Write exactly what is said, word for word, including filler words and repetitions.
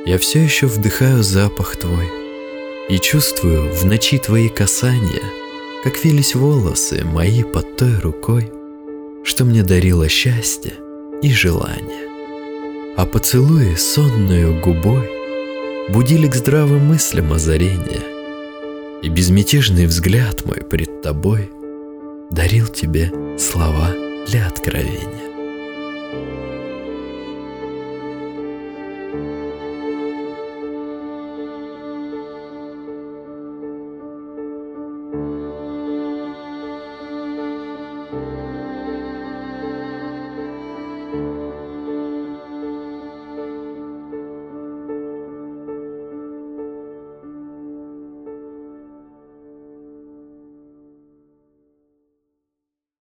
Я все еще вдыхаю запах твой и чувствую в ночи твои касания, как вились волосы мои под той рукой, что мне дарило счастье и желание. А поцелуи сонную губой будили к здравым мыслям озарения, и безмятежный взгляд мой пред тобой дарил тебе слова для откровения.